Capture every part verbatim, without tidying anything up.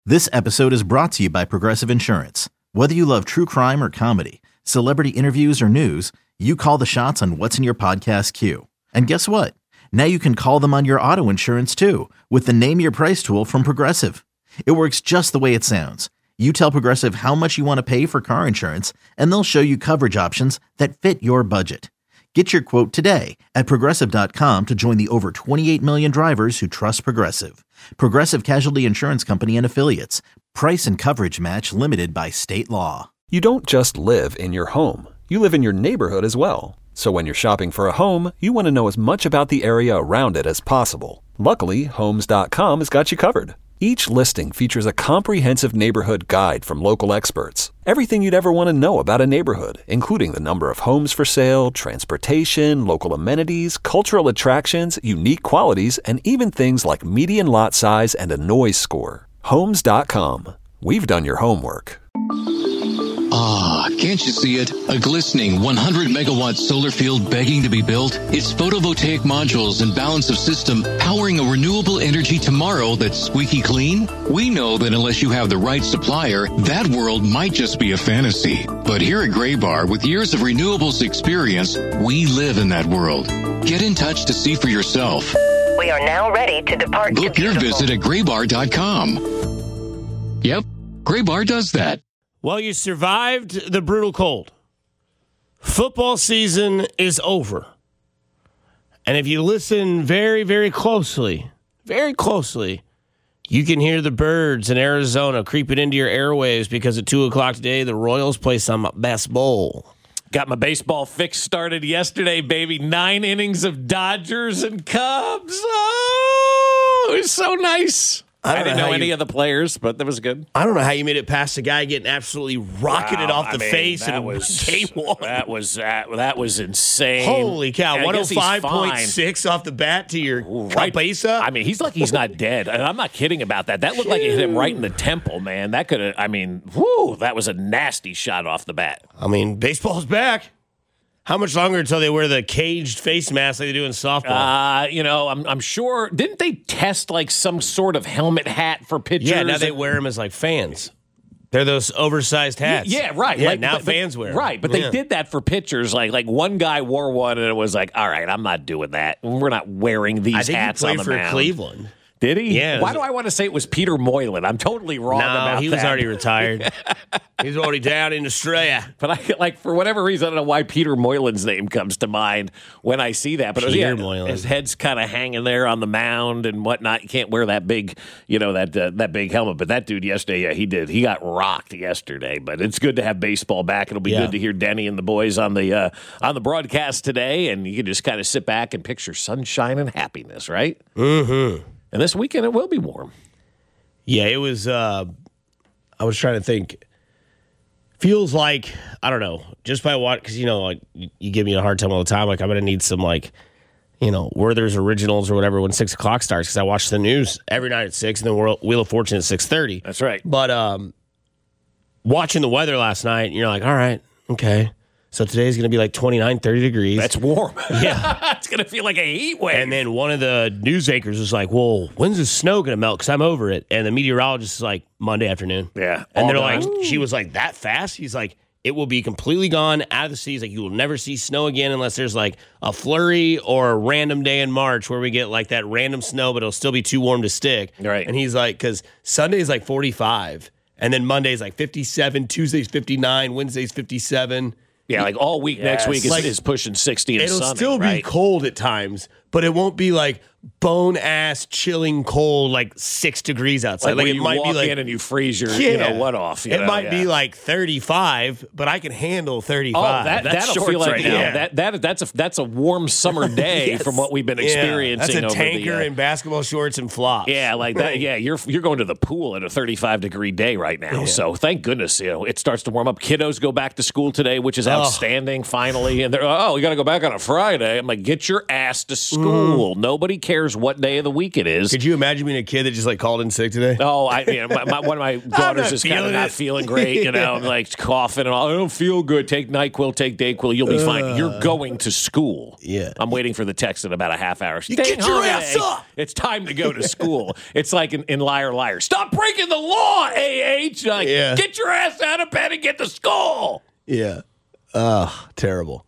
This episode is brought to you by Progressive Insurance. Whether you love true crime or comedy, celebrity interviews or news, you call the shots on what's in your podcast queue. And guess what? Now you can call them on your auto insurance too with the Name Your Price tool from Progressive. It works just the way it sounds. You tell Progressive how much you want to pay for car insurance, and they'll show you coverage options that fit your budget. Get your quote today at Progressive dot com to join the over twenty-eight million drivers who trust Progressive. Progressive Casualty Insurance Company and Affiliates. Price and coverage match limited by state law. You don't just live in your home. You live in your neighborhood as well. So when you're shopping for a home, you want to know as much about the area around it as possible. Luckily, Homes dot com has got you covered. Each listing features a comprehensive neighborhood guide from local experts. Everything you'd ever want to know about a neighborhood, including the number of homes for sale, transportation, local amenities, cultural attractions, unique qualities, and even things like median lot size and a noise score. Homes dot com. We've done your homework. Ah, can't you see it? A glistening one hundred megawatt solar field begging to be built. Its photovoltaic modules and balance of system powering a renewable energy tomorrow that's squeaky clean? We know that unless you have the right supplier, that world might just be a fantasy. But here at Graybar, with years of renewables experience, we live in that world. Get in touch to see for yourself. We are now ready to depart. Book to your visit at graybar dot com. Yep, Graybar does that. Well, you survived the brutal cold. Football season is over. And if you listen very, very closely, very closely, you can hear the birds in Arizona creeping into your airwaves because at two o'clock today, the Royals play some best bowl. Got my baseball fix started yesterday, baby. Nine innings of Dodgers and Cubs. Oh, it was so nice. I, I didn't know, know any you, of the players, but that was good. I don't know how you made it past the guy getting absolutely rocketed wow, off the I mean, face in was, game one. That was uh, that was insane. Holy cow! one oh five point six off the bat to your right. cabeza. I mean, he's lucky he's not dead. And I'm not kidding about that. That looked like it hit him right in the temple, man. That could have. I mean, whoo! That was a nasty shot off the bat. I mean, baseball's back. How much longer until they wear the caged face mask like they do in softball? Uh, you know, I'm I'm sure. Didn't they test like some sort of helmet hat for pitchers? Yeah, now they wear them as like fans. They're those oversized hats. Yeah, right. Yeah, like, now but, fans wear them. Right, but yeah. they did that for pitchers. Like like one guy wore one and it was like, all right, I'm not doing that. We're not wearing these I think hats he played on the for mound. Cleveland. Did he? Yeah. Why do I want to say it was Peter Moylan? I'm totally wrong no, about he was that. already retired. He's already down in Australia. But I like for whatever reason, I don't know why Peter Moylan's name comes to mind when I see that. But Peter yeah, Moylan. His head's kind of hanging there on the mound and whatnot. You can't wear that big, you know, that uh, that big helmet. But that dude yesterday, yeah, he did. He got rocked yesterday. But it's good to have baseball back. It'll be yeah. good to hear Denny and the boys on the uh, on the broadcast today, and you can just kind of sit back and picture sunshine and happiness, right? Mm-hmm. And this weekend it will be warm. Yeah, it was. Uh, I was trying to think. Feels like I don't know. Just by what, because you know, like you give me a hard time all the time. Like I'm gonna need some like, you know, Werther's Originals or whatever when six o'clock starts because I watch the news every night at six and then Wheel of Fortune at six thirty. That's right. But um, watching the weather last night, and you're like, all right, okay. So today's going to be like twenty-nine, thirty degrees. That's warm. Yeah. It's going to feel like a heat wave. And then one of the news anchors was like, well, when's the snow going to melt? Because I'm over it. And the meteorologist is like, Monday afternoon. Yeah. And they're done. like, she was like, that fast? He's like, it will be completely gone out of the sea. He's like, you will never see snow again unless there's like a flurry or a random day in March where we get like that random snow, but it'll still be too warm to stick. Right. And he's like, because Sunday's like forty-five. And then Monday's like fifty-seven. Tuesday's fifty-nine. Wednesday's fifty-seven. Yeah, like all week yes. next week is, like, is pushing sixty and it'll sunny, still right? be cold at times, but it won't be like bone-ass, chilling cold, like six degrees outside. Like, like when it you might walk be like, in and you freeze your, yeah, you know, what off. You it know, might yeah. be like thirty-five, but I can handle Oh, thirty-five. that, that's that'll shorts feel like right you know, now. that that that's a that's a warm summer day Yes. from what we've been Yeah, experiencing. that's a over tanker the, uh, in basketball shorts and flops. Yeah, like that. Yeah, you're you're going to the pool at a thirty-five degree day right now. Yeah. So thank goodness, you know, it starts to warm up. Kiddos go back to school today, which is Oh. outstanding. Finally, and they're oh, we got to go back on a Friday. I'm like, get your ass to school. school. Mm. Nobody cares what day of the week it is. Could you imagine being a kid that just like called in sick today? Oh, I you know, my, my, one of my daughters is kind of not feeling great. You know, I'm like coughing and all. I don't feel good. Take NyQuil, take DayQuil. You'll be uh, fine. You're going to school. Yeah. I'm waiting for the text in about a half hour. You get your ass up. It's time to go to school. It's like in, in Liar Liar. Stop breaking the law, A H. Like, yeah. Get your ass out of bed and get to school. Yeah. Oh, terrible.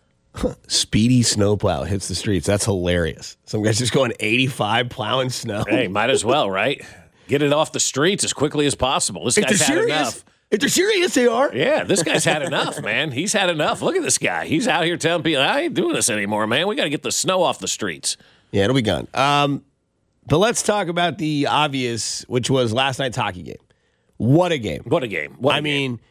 Speedy snowplow hits the streets. That's hilarious. Some guy's just going eighty-five plowing snow. Hey, might as well, right? Get it off the streets as quickly as possible. This if guy's had serious, enough. If they're serious, they are. Yeah, this guy's had enough, man. He's had enough. Look at this guy. He's out here telling people, I ain't doing this anymore, man. We got to get the snow off the streets. Yeah, it'll be gone. Um, but let's talk about the obvious, which was last night's hockey game. What a game. What a game. What a I game. mean,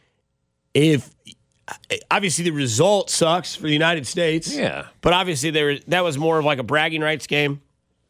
if... Obviously, the result sucks for the United States. Yeah. But obviously, there that was more of like a bragging rights game.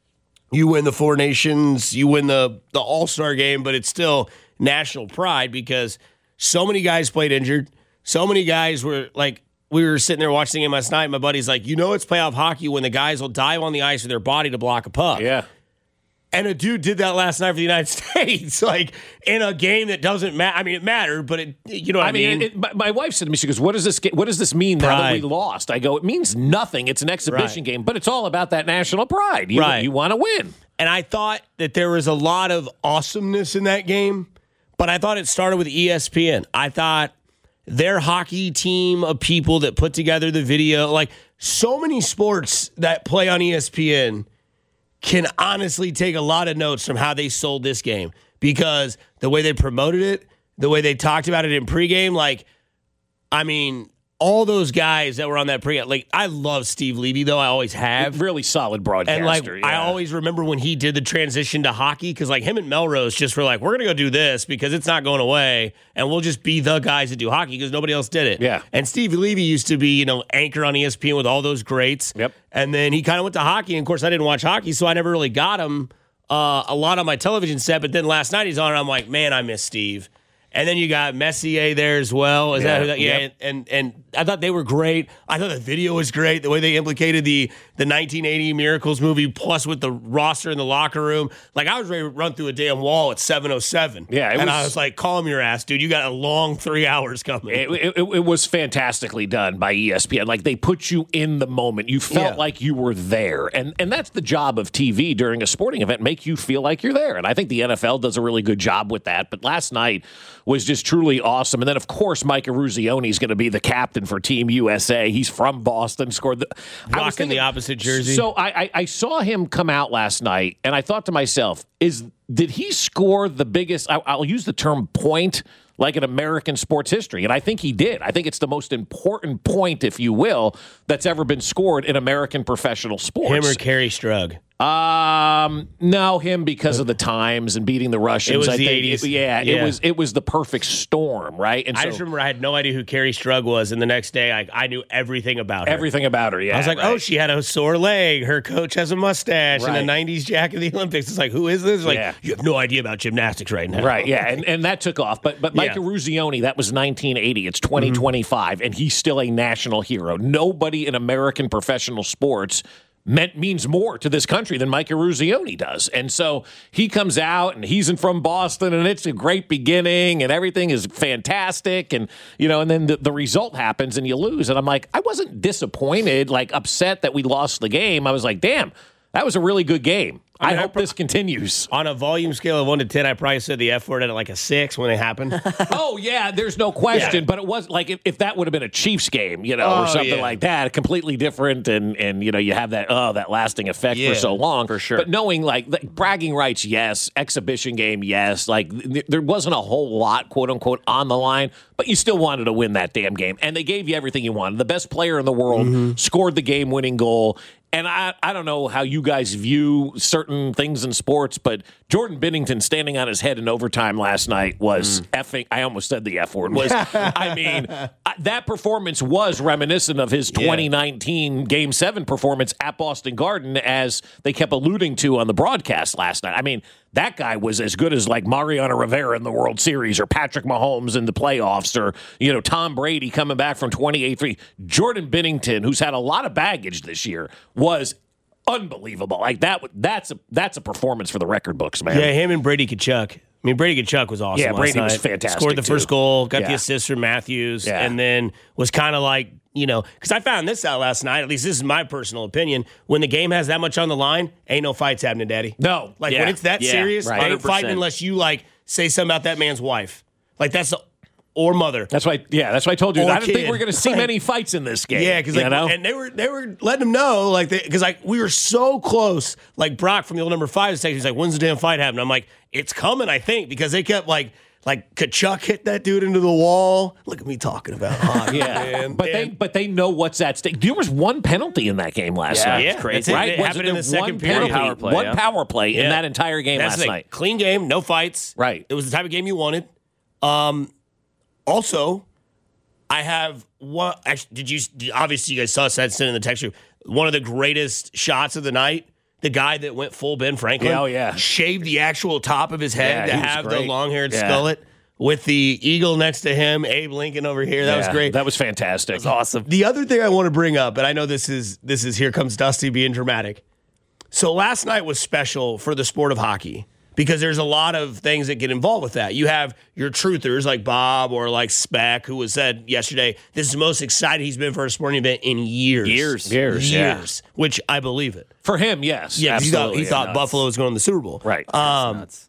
You win the Four Nations, you win the, the All-Star game, but it's still national pride because so many guys played injured. So many guys were like, we were sitting there watching the game last night. And my buddy's like, you know, it's playoff hockey when the guys will dive on the ice with their body to block a puck. Yeah. And a dude did that last night for the United States, like in a game that doesn't matter. I mean, it mattered, but it, you know what I, I mean? mean? It, my, my wife said to me, she goes, what does this get, what does this mean now that we lost? I go, it means nothing. It's an exhibition right. game, but it's all about that national pride. You, right. you want to win. And I thought that there was a lot of awesomeness in that game, but I thought it started with E S P N. I thought their hockey team of people that put together the video, like so many sports that play on E S P N can honestly take a lot of notes from how they sold this game because the way they promoted it, the way they talked about it in pregame, like, I mean, all those guys that were on that pregame, like, I love Steve Levy, though. I always have. Really solid broadcaster. And, like, yeah. I always remember when he did the transition to hockey because, like, him and Melrose just were like, we're going to go do this because it's not going away, and we'll just be the guys that do hockey because nobody else did it. Yeah. And Steve Levy used to be, you know, anchor on E S P N with all those greats. Yep. And then he kind of went to hockey, and, of course, I didn't watch hockey, so I never really got him uh, a lot on my television set, but then last night he's on, and I'm like, man, I miss Steve. And then you got Messier there as well. Is yeah, that who that? Yeah, yep. and and I thought they were great. I thought the video was great. The way they implicated the the nineteen eighty Miracles movie, plus with the roster in the locker room. Like I was ready to run through a damn wall at seven oh seven. Yeah, it and was, I was like, "Calm your ass, dude. You got a long three hours coming." It, it, it was fantastically done by E S P N. Like they put you in the moment. You felt yeah. like you were there, and and that's the job of T V during a sporting event. Make you feel like you're there. And I think the N F L does a really good job with that. But last night was just truly awesome. And then, of course, Mike Eruzione is going to be the captain for Team U S A. He's from Boston, scored the... Rocking I was thinking, the opposite jersey. So I, I, I saw him come out last night, and I thought to myself, is did he score the biggest... I, I'll use the term point like in American sports history, and I think he did. I think it's the most important point, if you will, that's ever been scored in American professional sports. Him or Kerry Strug? Um, no, him because of the times and beating the Russians. It was I the think eighties. It, yeah, yeah, it was it was the perfect storm, right? And I so, just remember I had no idea who Kerry Strug was, and the next day I, I knew everything about her. Everything about her, yeah. I was like, right. oh, she had a sore leg. Her coach has a mustache right. and a nineties jacket of the Olympics. It's like, who is this? Like, yeah. you have no idea about gymnastics right now. Right, yeah, and, and that took off. But but Mike yeah. Eruzione, that was nineteen eighty. It's twenty twenty-five, mm-hmm. and he's still a national hero. Nobody in American professional sports meant means more to this country than Mike Eruzione does. And so he comes out and he's in from Boston and it's a great beginning and everything is fantastic. And, you know, and then the, the result happens and you lose. And I'm like, I wasn't disappointed, like upset that we lost the game. I was like, damn, that was a really good game. I, mean, I hope I pro- this continues. On a volume scale of one to ten, I probably said the F word at like a six when it happened. Oh, yeah, there's no question. Yeah. But it was like if, if that would have been a Chiefs game, you know, oh, or something yeah. like that, completely different. And, and you know, you have that, oh, that lasting effect yeah, for so long. For sure. But knowing like, like bragging rights, yes. Exhibition game, yes. Like th- there wasn't a whole lot, quote unquote, on the line. But you still wanted to win that damn game. And they gave you everything you wanted. The best player in the world mm-hmm. scored the game-winning goal. And I, I don't know how you guys view certain things in sports, but Jordan Binnington standing on his head in overtime last night was mm. effing, I almost said the F word, was, I mean, that performance was reminiscent of his twenty nineteen yeah. Game seven performance at Boston Garden, as they kept alluding to on the broadcast last night. I mean, that guy was as good as like Mariano Rivera in the World Series or Patrick Mahomes in the playoffs or, you know, Tom Brady coming back from twenty-eight three. Jordan Binnington, who's had a lot of baggage this year, was unbelievable. Like that. That's a that's a performance for the record books, man. Yeah, him and Brady Kachuk. I mean, Brady Kachuk was awesome. Yeah, last Brady was night. fantastic, Scored the too. first goal, got Yeah. the assist from Matthews, Yeah. and then was kind of like, you know, because I found this out last night. At least this is my personal opinion. When the game has that much on the line, ain't no fights happening, Daddy. No. Like Yeah. when it's that Yeah, serious, right. ain't fighting one hundred percent. unless you like say something about that man's wife. Like that's the or mother. That's why. Yeah, that's why I told you. Or I don't kid. think we're going to see Right. many fights in this game. Yeah, because you like, know? and they were they were letting him know like because like we were so close. Like Brock from the old number five section, he's like, "When's the damn fight happening?" I'm like, "It's coming, I think," because they kept like like Kachuk hit that dude into the wall. Look at me talking about hockey, yeah, man. but they And- but they know what's at stake. There was one penalty in that game last Yeah, night. it's crazy. that's it. Right? It Wasn't happened in there the second one period. penalty, Power play, one yeah. power play in Yeah. that entire game That's last the thing. night. Clean game, no fights. Right. It was the type of game you wanted. Um, also, I have one. Actually, did you? Obviously, you guys saw that in the text group. One of the greatest shots of the night. The guy that went full Ben Franklin. Yeah, oh, yeah. Shaved the actual top of his head Yeah, to he was have the great. long-haired Yeah. skullet with the eagle next to him. Abe Lincoln over here. That was Yeah, great. That was fantastic. It's awesome. The other thing I want to bring up, and I know this is this is here comes Dusty being dramatic. So last night was special for the sport of hockey because there's a lot of things that get involved with that. You have your truthers like Bob or like Speck, who was said yesterday, this is the most excited he's been for a sporting event in years. Years. Years, yeah. Years. Which I believe it. For him, yes. Yeah, 'cause he thought, absolutely. he thought nuts. Buffalo was going to the Super Bowl. Right. Um, Nuts.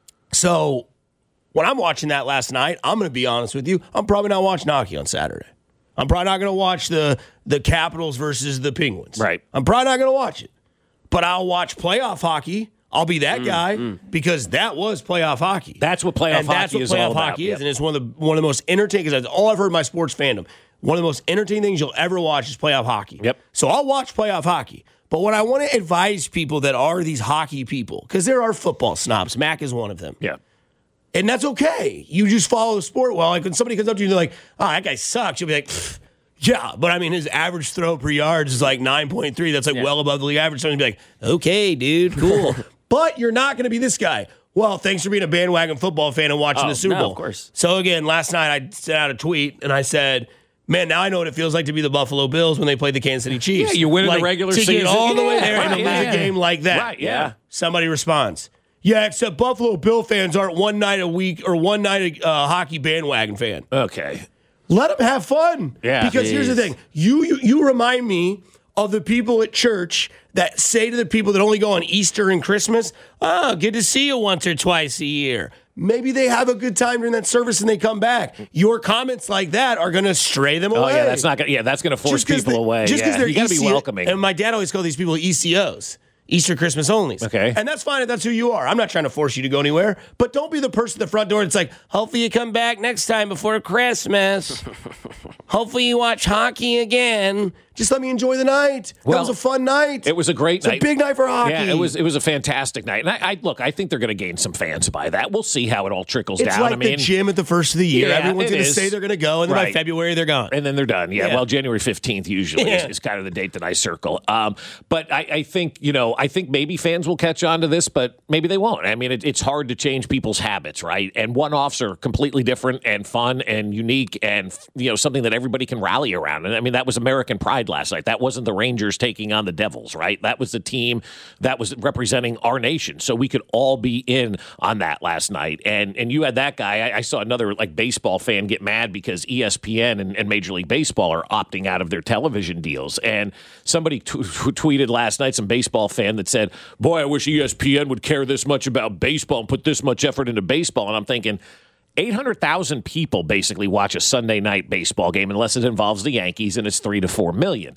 so when I'm watching that last night, I'm going to be honest with you. I'm probably not watching hockey on Saturday. I'm probably not going to watch the the Capitals versus the Penguins. Right. I'm probably not going to watch it. But I'll watch playoff hockey. I'll be that guy because that was playoff hockey. That's what playoff and that's hockey what is playoff all about. hockey is, Yep. and it's one of the one of the most entertaining. Because that's all I've heard in my sports fandom. One of the most entertaining things you'll ever watch is playoff hockey. Yep. So I'll watch playoff hockey. But what I want to advise people that are these hockey people, because there are football snobs. Mac is one of them. Yeah. And that's okay. You just follow the sport well. Like when somebody comes up to you and they're like, oh, that guy sucks, you'll be like, "Pfft, yeah. But I mean, his average throw per yards is like nine point three. That's like well above the league average. Someone's be like, okay, dude, cool. But you're not going to be this guy. Well, thanks for being a bandwagon football fan and watching Oh, the Super no, Bowl. of course. So again, last night I sent out a tweet and I said, man, now I know what it feels like to be the Buffalo Bills when they played the Kansas City Chiefs. Yeah, you win in the Like, regular to season. get all the way Yeah, there and right, to yeah, lose yeah. a game like that. Right, yeah. Somebody responds, yeah, except Buffalo Bill fans aren't one night a week or one night a uh, hockey bandwagon fan. Okay. Let them have fun. Yeah. Because here's the Jeez. thing. You, you you remind me of the people at church that say to the people that only go on Easter and Christmas, oh, good to see you once or twice a year. Maybe they have a good time during that service and they come back. Your comments like that are going to stray them Oh away. yeah, that's not gonna. Yeah, that's gonna force 'cause people they- away. Just because yeah. they're you got to E C- be welcoming. And my dad always called these people E C Os. Easter Christmas onlys. Okay. And that's fine if that's who you are. I'm not trying to force you to go anywhere, but don't be the person at the front door that's like, hopefully you come back next time before Christmas. Hopefully you watch hockey again. Just let me enjoy the night. Well, that was a fun night. It was a great It's night. a big night for hockey. Yeah, it was. It was a fantastic night. And I, I look, I think they're going to gain some fans by that. We'll see how it all trickles It's down. like I mean, the gym at the first of the year. Yeah, Everyone's it going to is. say they're going to go, and then by Right. February they're gone. and then they're done. Yeah, Yeah. well, January fifteenth usually Yeah. is, is kind of the date that I circle. Um, but I, I think, you know, I think maybe fans will catch on to this, but maybe they won't. I mean, it, it's hard to change people's habits, right? And one-offs are completely different and fun and unique and, you know, something that everybody can rally around. And I mean, that was American pride last night. That wasn't the Rangers taking on the Devils, right? That was the team that was representing our nation. So we could all be in on that last night. And and you had that guy. I, I saw another like baseball fan get mad because E S P N and, and Major League Baseball are opting out of their television deals. And somebody t- who tweeted last night, some baseball fan that said, boy, I wish E S P N would care this much about baseball and put this much effort into baseball. And I'm thinking, eight hundred thousand people basically watch a Sunday night baseball game unless it involves the Yankees, and it's three to four million.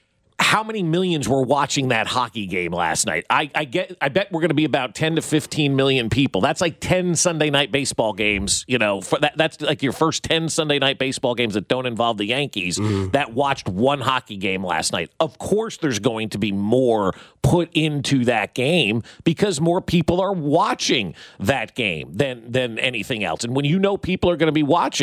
How many millions were watching that hockey game last night? I, I get. I bet we're going to be about ten to fifteen million people. That's like ten Sunday night baseball games. You know, for that, that's like your first ten Sunday night baseball games that don't involve the Yankees that watched one hockey game last night. Of course, there's going to be more put into that game because more people are watching that game than than anything else. And when you know people are going to be watching,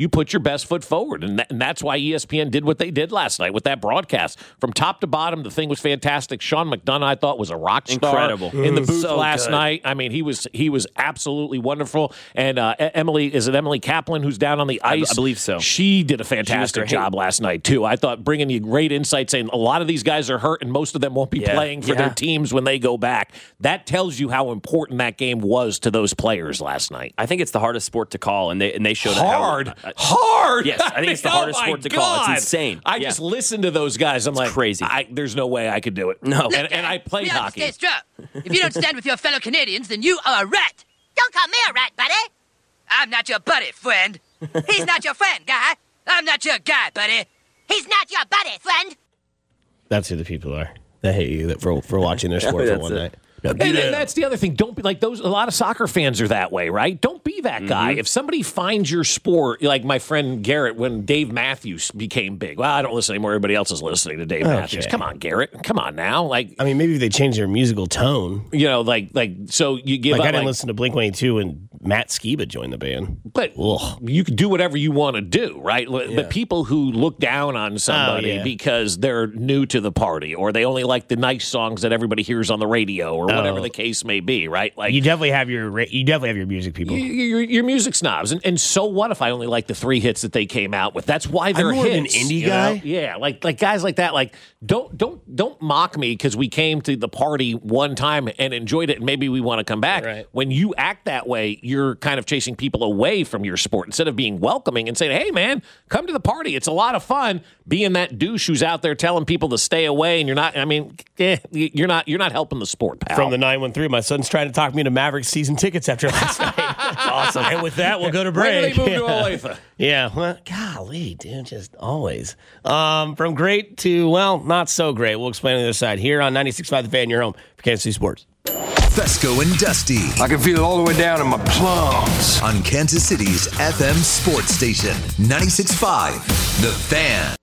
you put your best foot forward. And, that, and that's why E S P N did what they did last night with that broadcast. From top to bottom, the thing was fantastic. Sean McDonough, I thought, was a rock star. Incredible. In the booth So last good. night. I mean, he was he was absolutely wonderful. And uh, Emily, is it Emily Kaplan who's down on the ice? I believe so. She did a fantastic great. job last night, too. I thought bringing you great insight, saying a lot of these guys are hurt and most of them won't be Yeah. playing for Yeah. their teams when they go back. That tells you how important that game was to those players last night. I think it's the hardest sport to call, and they and they showed Hard, How, uh, hard. Yes, I think it's the mean, hardest oh my sport to call. It's God. insane. I Yeah. just listened to those guys. I'm like, crazy. I, there's no way I could do it. No. and, and I played we have to hockey. stay strong. If you don't stand with your fellow Canadians, then you are a rat. Don't call me a rat, buddy. I'm not your buddy, friend. He's not your friend, guy. I'm not your guy, buddy. He's not your buddy, friend. That's who the people are that hate you for for watching their sport for That's one it. night. And, and that's the other thing. Don't be like those. A lot of soccer fans are that way, right? Don't be that guy. If somebody finds your sport, like my friend Garrett, when Dave Matthews became big. Well, I don't listen anymore. Everybody else is listening to Dave Okay. Matthews. Come on, Garrett. Come on now. Like, I mean, maybe if they change their musical tone. you know, like, like so you give Like up. I didn't like, listen to Blink one eighty-two when Matt Skiba joined the band. But Ugh. you can do whatever you want to do, right? But people who look down on somebody Oh, yeah. because they're new to the party or they only like the nice songs that everybody hears on the radio or whatever Oh. the case may be, right? Like You definitely have your ra- you definitely have your music people. you- you're, you're music snobs, and, and so what if I only like the three hits that they came out with? That's why they're more of an hits. indie you know? guy. Yeah, like like guys like that. Like don't don't don't mock me because we came to the party one time and enjoyed it, and maybe we want to come back. Right. When you act that way, you're kind of chasing people away from your sport instead of being welcoming and saying, "Hey, man, come to the party. It's a lot of fun." Being that douche who's out there telling people to stay away, and you're not. I mean, eh, you're not. You're not helping the sport, pal. From the nine one three, my son's trying to talk me into Mavericks season tickets after last night. That's awesome. And with that, we'll go to When break. do they move to Yeah. Olathe? Yeah, well, golly, dude, just always. Um, from great to, well, not so great. We'll explain on the other side here on ninety-six point five The Fan, your home for Kansas City Sports. Fesco and Dusty I can feel it all the way down in my plums. on Kansas City's F M sports station, ninety-six point five The Fan.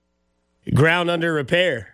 Ground under repair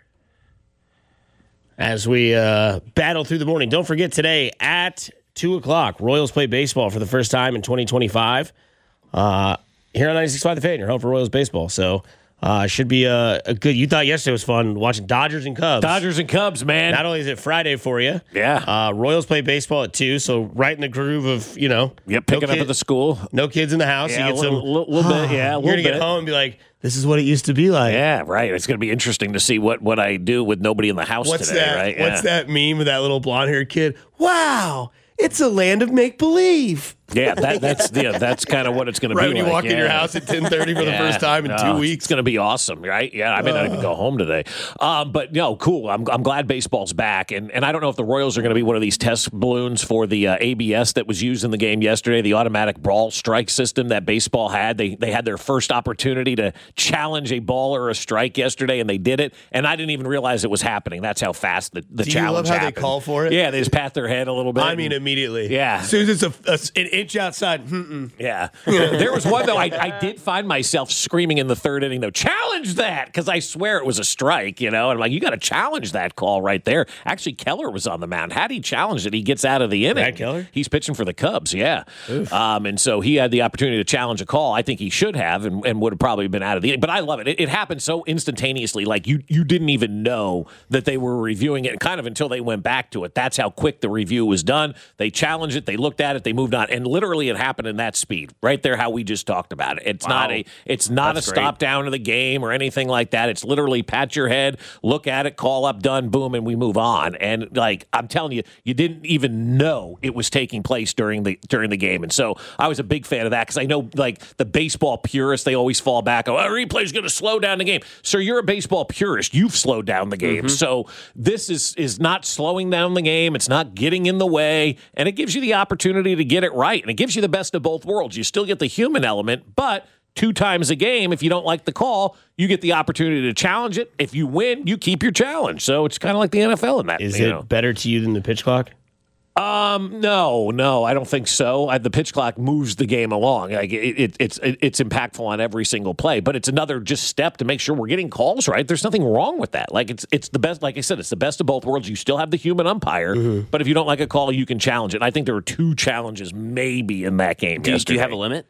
as we uh, battle through the morning. Don't forget today at two o'clock, Royals play baseball for the first time in twenty twenty-five. Uh, here on ninety-six point five The Fan, your home for Royals baseball. So uh, should be a, a good. You thought yesterday was fun watching Dodgers and Cubs. Dodgers and Cubs, man. Not only is it Friday for you, Yeah. Uh, Royals play baseball at two, so right in the groove of you know. Yep, picking no up kid- at the school. No kids in the house. Yeah, you get a little- some little- little bit, yeah, a You're little gonna get bit. home and be like, "This is what it used to be like." Yeah, right. It's going to be interesting to see what, what I do with nobody in the house What's today, that? right? What's yeah. that meme with that little blonde haired kid? Wow, it's a land of make believe. Yeah, that, that's yeah, that's kind of what it's going to Right be when you like. walk in your yeah. house at ten thirty for the Yeah. first time in No, two It's weeks. going to be awesome, right? Yeah, I may not even go home today. Um, but no, cool. I'm, I'm glad baseball's back. And, and I don't know if the Royals are going to be one of these test balloons for the uh, A B S that was used in the game yesterday, the automatic ball strike system that baseball had. They, they had their first opportunity to challenge a ball or a strike yesterday, and they did it. And I didn't even realize it was happening. That's how fast the, the Do you love challenge how they happened. call for it? Yeah, they just pat their head a little bit. I mean, immediately. Yeah. As soon as it's a, a- an inch outside, mm-mm. Yeah. There was one, though, I, I did find myself screaming in the third inning, though, challenge that, because I swear it was a strike, you know? And I'm like, you got to challenge that call right there. Actually, Keller was on the mound. Had he challenged it, he gets out of the inning. Brad Keller? He's pitching for the Cubs, yeah. Um, and so he had the opportunity to challenge a call. I think he should have and, and would have probably been out of the inning. But I love it. It, it happened so instantaneously. Like, you, you didn't even know that they were reviewing it kind of until they went back to it. That's how quick the review was done. They challenged it. They looked at it. They moved on. And literally it happened in that speed right there, how we just talked about it. It's Wow. not a it's not That's a great. stop down of the game or anything like that. It's literally pat your head, look at it, call up, done, boom, and we move on. And like I'm telling you, you didn't even know it was taking place during the during the game. And so I was a big fan of that because I know like the baseball purists, they always fall back. Oh, a replay's going to slow down the game. Sir, you're a baseball purist. You've slowed down the game. Mm-hmm. So this is is not slowing down the game. It's not getting in the way, and it gives you the opportunity to get it right. And it gives you the best of both worlds. You still get the human element, but two times a game, if you don't like the call, you get the opportunity to challenge it. If you win, you keep your challenge. So it's kind of like the N F L in that. Is you it know. better to you than the pitch clock? Um, no, no, I don't think so. I, the pitch clock moves the game along. Like it, it, it's it, it's impactful on every single play, but it's another just step to make sure we're getting calls right. There's nothing wrong with that. Like it's it's the best. Like I said, it's the best of both worlds. You still have the human umpire, Mm-hmm. but if you don't like a call, you can challenge it. And I think there were two challenges maybe in that game. Do you, do you yesterday. have a limit?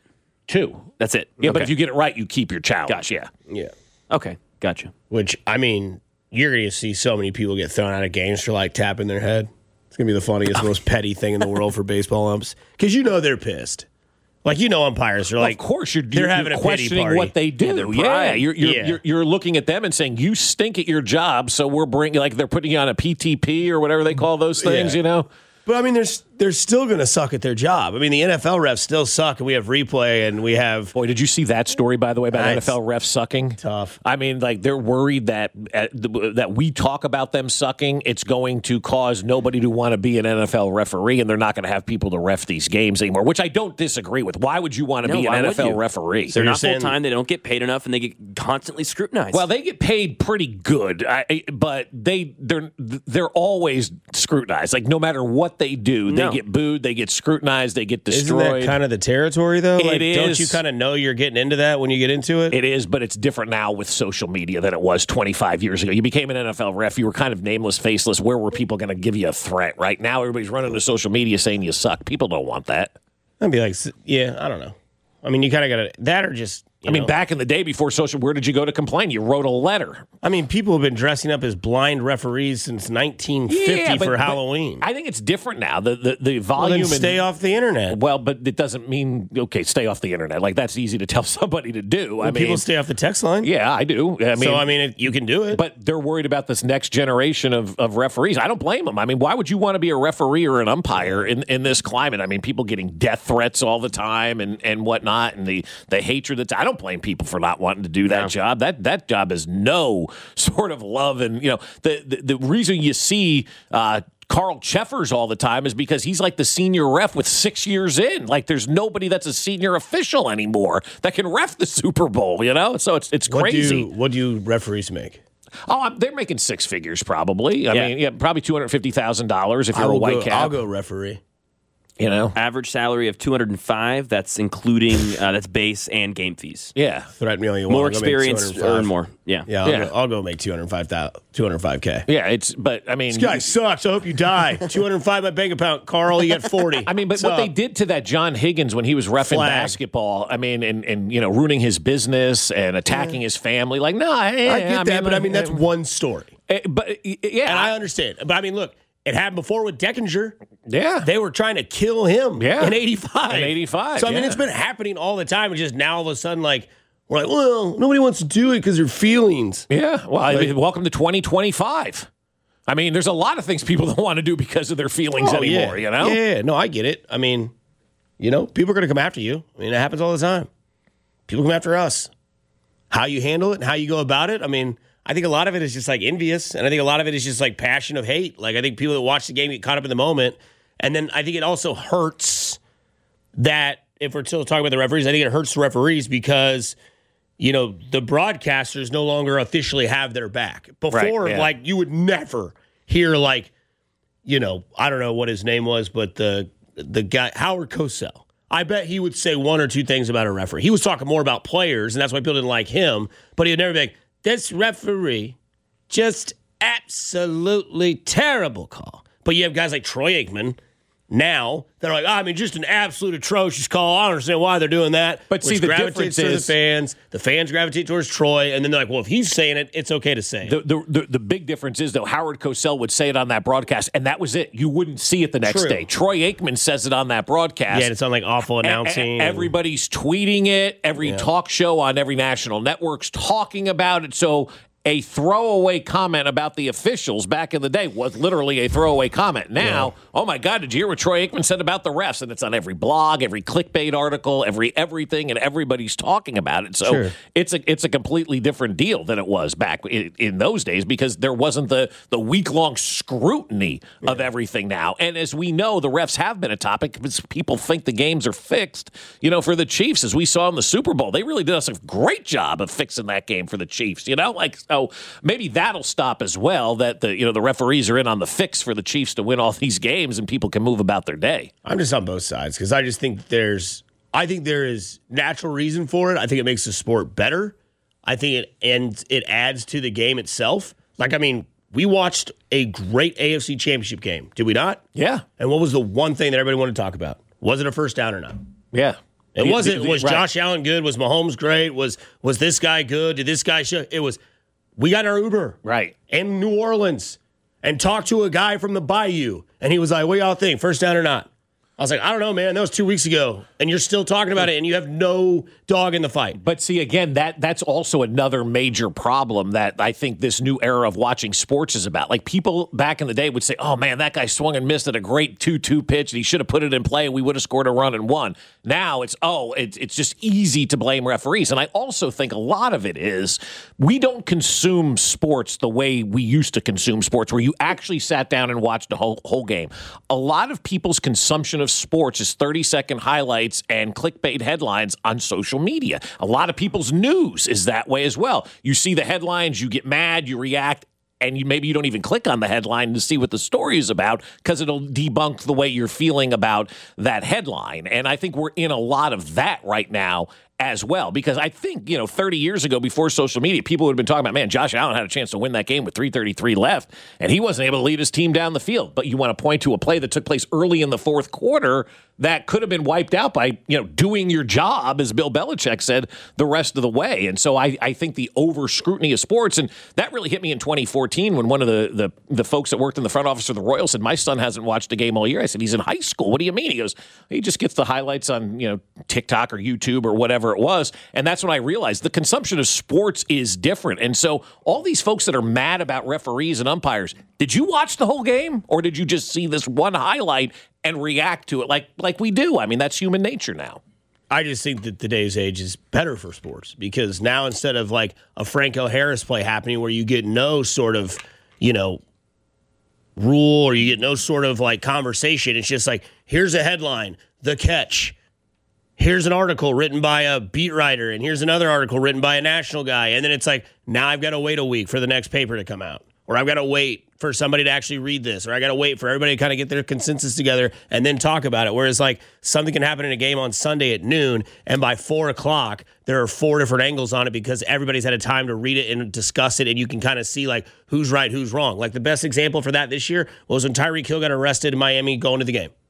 Two. That's it. Yeah, but Okay. if you get it right, you keep your challenge. Gotcha. Yeah. Yeah. Okay, gotcha. Which, I mean, you're going to see so many people get thrown out of games for, like, tapping their head. It's going to be the funniest, most petty thing in the world for baseball umps. Because you know they're pissed. Like, you know umpires are Well, like, of course, you're, they're you're, having you're a pity questioning party. what they do. Yeah, their Yeah, pride. you're, you're, Yeah. You're, you're looking at them and saying, you stink at your job, so we're bringing, like, they're putting you on a P T P or whatever they call those things, Yeah. you know? But, I mean, they're, they're still going to suck at their job. I mean, the N F L refs still suck, and we have replay, and we have... Boy, did you see that story, by the way, about That's N F L refs sucking? tough. I mean, like, they're worried that uh, th- that we talk about them sucking, it's going to cause nobody to want to be an N F L referee, and they're not going to have people to ref these games anymore, which I don't disagree with. Why would you want to No, be an why N would F L you? referee? They're you're not full saying- time. They don't get paid enough, and they get constantly scrutinized. Well, they get paid pretty good, I, I- but they they're they're always scrutinized. Like, no matter what they do, they No. get booed, they get scrutinized, they get destroyed. Isn't that kind of the territory, though? It Like, don't is. you kind of know you're getting into that when you get into it? It is, but it's different now with social media than it was twenty-five years ago. You became an N F L ref. You were kind of nameless, faceless. Where were people going to give you a threat? Right now, everybody's running to social media saying you suck. People don't want that. I'd be like, yeah, I don't know. I mean, you kind of got to, that or just, you I mean, know. back in the day before social, where did you go to complain? You wrote a letter. I mean, people have been dressing up as blind referees since nineteen fifty Yeah, but- for but Halloween. I think it's different now. The the, the Well, volume then and stay off the internet. Well, but it doesn't mean okay. Stay off the internet. Like that's easy to tell somebody to do. I Well, mean, people stay off the text line. yeah, I do. I mean, so, I mean, it, you can do it. but they're worried about this next generation of, of referees. I don't blame them. I mean, why would you want to be a referee or an umpire in, in this climate? I mean, people getting death threats all the time and, and whatnot, and the, the hatred that's. I don't blame people for not wanting to do that job. That that job is no sort of love, and you know the the, the reason you see. Uh, Carl Cheffers all the time is because he's like the senior ref with six years in. Like there's nobody that's a senior official anymore that can ref the Super Bowl, you know? So it's it's what crazy. Do, what do referees make? Oh, I'm- they're making six figures probably. I Yeah. mean, yeah, probably two hundred fifty thousand dollars if I you're a will white go, cap. I'll go referee. You know? average salary of two hundred five. That's including uh, that's base and game fees. Yeah. Threat me all you want. More I'll go make experience, two hundred five. earn more. Yeah. Yeah, I'll, Yeah. Go, I'll go make two hundred five thousand, two hundred five K. Yeah, it's, but I mean. This guy sucks. I hope you die. two hundred five my bank account. Carl, you got forty. I mean, but What's what up? they did to that John Higgins when he was reffing Flag. basketball, I mean, and, and, you know, ruining his business and attacking his family. Like, no, I, I get that, but I mean, that's one story. Uh, But, yeah. And I understand. But I mean, look, it happened before with Deckinger. Yeah. They were trying to kill him Yeah. in eighty-five. In eighty-five, So, I mean, yeah. it's been happening all the time. It's just now all of a sudden, like, we're like, well, nobody wants to do it because their feelings. Yeah. Well, I Like- mean, welcome to twenty twenty-five. I mean, there's a lot of things people don't want to do because of their feelings Oh, anymore, yeah. you know? Yeah, yeah, no, I get it. I mean, you know, people are going to come after you. I mean, it happens all the time. People come after us. How you handle it and how you go about it, I mean, I think a lot of it is just like envious, and I think a lot of it is just like passion of hate. Like, I think people that watch the game get caught up in the moment. And then I think it also hurts that, if we're still talking about the referees, I think it hurts the referees because, you know, the broadcasters no longer officially have their back. Before, Right, yeah. like, you would never hear, like, you know, I don't know what his name was, but the the guy, Howard Cosell. I bet he would say one or two things about a referee. He was talking more about players, and that's why people didn't like him. But he would never be like, this referee, just absolutely terrible call. But you have guys like Troy Aikman now that are like, oh, I mean, just an absolute atrocious call. I don't understand why they're doing that. But see, Which the gravitates difference to is- the fans. The fans gravitate towards Troy, and then they're like, well, if he's saying it, it's okay to say it. The, the, the, the big difference is, though, Howard Cosell would say it on that broadcast, and that was it. You wouldn't see it the next True. day. Troy Aikman says it on that broadcast. Yeah, and it's on like awful E- e- announcing. Everybody's tweeting it. Every talk show on every national network's talking about it. So a throwaway comment about the officials back in the day was literally a throwaway comment. Now, oh my God, did you hear what Troy Aikman said about the refs? And it's on every blog, every clickbait article, every everything, and everybody's talking about it. So Sure. it's a it's a completely different deal than it was back in, in those days because there wasn't the the week long scrutiny of everything now. And as we know, the refs have been a topic because people think the games are fixed. You know, for the Chiefs, as we saw in the Super Bowl, they really did us a great job of fixing that game for the Chiefs. You know, like so maybe that'll stop as well. That the you know the referees are in on the fix for the Chiefs to win all these games, and people can move about their day. I'm just on both sides because I just think there's, I think there is natural reason for it. I think it makes the sport better. I think it and it adds to the game itself. Like, I mean, we watched a great A F C Championship game, did we not? Yeah, And what was the one thing that everybody wanted to talk about? Was it a first down or not? yeah. It The- wasn't, the- was right. Josh Allen good? Was Mahomes great? Was was this guy good? Did this guy show? It was, we got our Uber. Right. In New Orleans and talked to a guy from the Bayou. And he was like, what y'all think? First down or not? I was like, I don't know, man. That was two weeks ago. And you're still talking about it, and you have no dog in the fight. But see, again, that that's also another major problem that I think this new era of watching sports is about. Like, people back in the day would say, oh, man, that guy swung and missed at a great two two pitch, and he should have put it in play, and we would have scored a run and won. Now it's, oh, it's, it's just easy to blame referees. And I also think a lot of it is we don't consume sports the way we used to consume sports, where you actually sat down and watched the whole, whole game. A lot of people's consumption of sports is thirty-second highlights and clickbait headlines on social media. A lot of people's news is that way as well. You see the headlines, you get mad, you react, and you maybe you don't even click on the headline to see what the story is about because it'll debunk the way you're feeling about that headline. And I think we're in a lot of that right now as well, because I think, you know, thirty years ago, before social media, people would have been talking about, man, Josh Allen had a chance to win that game with three thirty-three left, and he wasn't able to lead his team down the field. But you want to point to a play that took place early in the fourth quarter that could have been wiped out by, you know, doing your job, as Bill Belichick said, the rest of the way. And so I, I think the over scrutiny of sports, and that really hit me in twenty fourteen when one of the, the the folks that worked in the front office of the Royals said, my son hasn't watched a game all year. I said, he's in high school. What do you mean? He goes, he just gets the highlights on, you know, TikTok or YouTube or whatever it was. And that's when I realized the consumption of sports is different. And so all these folks that are mad about referees and umpires, did you watch the whole game, or did you just see this one highlight and react to it like like we do? I mean, that's human nature now. I just think that today's age is better for sports, because now instead of like a Franco Harris play happening where you get no sort of, you know, rule, or you get no sort of like conversation, it's just like, here's a headline, the catch. Here's an article written by a beat writer, and here's another article written by a national guy. And then it's like, now I've got to wait a week for the next paper to come out, or I've got to wait for somebody to actually read this, or I got to wait for everybody to kind of get their consensus together and then talk about it. Whereas like something can happen in a game on Sunday at noon, and by four o'clock, there are four different angles on it because everybody's had a time to read it and discuss it, and you can kind of see like who's right, who's wrong. Like the best example for that this year was when Tyreek Hill got arrested in Miami going to the game.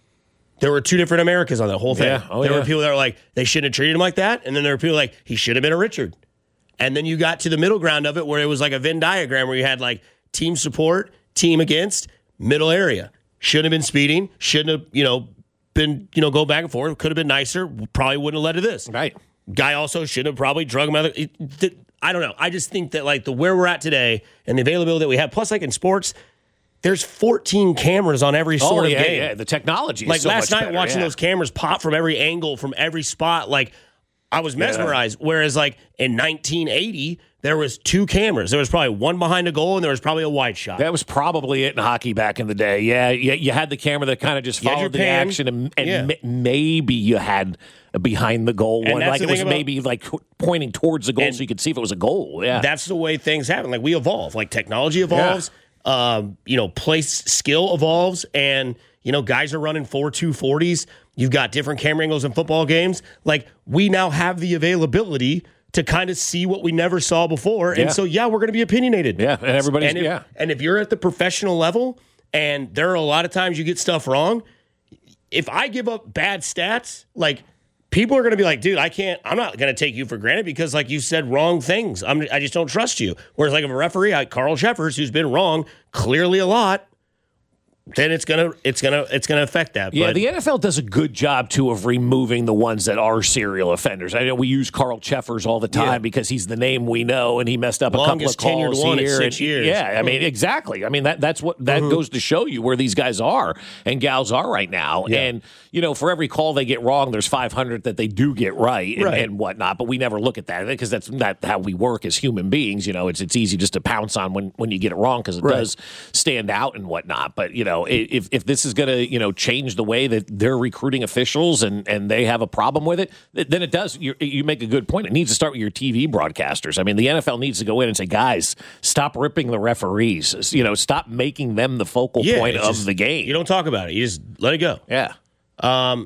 There were two different Americas on that whole thing. Yeah. Oh, there yeah. were people that were like, they shouldn't have treated him like that. And then there were people like, he should have been a Richard. And then you got to the middle ground of it where it was like a Venn diagram where you had like team support, team against, middle area. Shouldn't have been speeding. Shouldn't have, you know, been, you know, go back and forth. Could have been nicer. Probably wouldn't have led to this. Right. Guy also should have probably drug him out of it, it, I don't know. I just think that like the where we're at today and the availability that we have, plus like in sports, there's fourteen cameras on every sort oh, of yeah, game. Yeah, the technology is like so last much night better, watching yeah. those cameras pop from every angle, from every spot, like I was mesmerized. Yeah. Whereas like in nineteen eighty, there was two cameras. There was probably one behind a goal, and there was probably a wide shot. That was probably it in hockey back in the day. Yeah, you, you had the camera that kind of just followed the pan. action, and, and Yeah. m- maybe you had a behind the goal And one, that's like the it was thing about- maybe like pointing towards the goal And so you could see if it was a goal. Yeah, That's the way things happen. Like we evolve. Like technology evolves. Um, you know, place skill evolves, and you know, guys are running four two forties. You've got different camera angles in football games. Like we now have the availability to kind of see what we never saw before. Yeah. And so, yeah, we're going to be opinionated. Yeah, and everybody's and if, yeah. And if you're at the professional level, and there are a lot of times you get stuff wrong, if I give up bad stats, like. People are going to be like, dude, I can't, I'm not going to take you for granted because, like you said, wrong things. I'm, I just don't trust you. Whereas, like, if a referee, like Carl Sheffers, who's been wrong clearly a lot, then it's gonna, it's gonna, it's gonna affect that. Yeah, but, the N F L does a good job too of removing the ones that are serial offenders. I know we use Carl Cheffers all the time Yeah. because he's the name we know, and he messed up a Longest couple of calls tenured one at here. six and, years. Yeah, I mean, exactly. I mean that that's what that Mhm. goes to show you where these guys are and gals are right now. Yeah. And you know, for every call they get wrong, there's five hundred that they do get right and, Right. and whatnot. But we never look at that because that's not how we work as human beings. You know, it's it's easy just to pounce on when when you get it wrong because it Right. does stand out and whatnot. But you know, if if this is going to you know change the way that they're recruiting officials and and they have a problem with it, then it does. You, you make a good point. It needs to start with your T V broadcasters. I mean, the N F L needs to go in and say, guys, stop ripping the referees. You know, stop making them the focal Yeah, point it's of just- the game. You don't talk about it. You just let it go. Yeah. Um,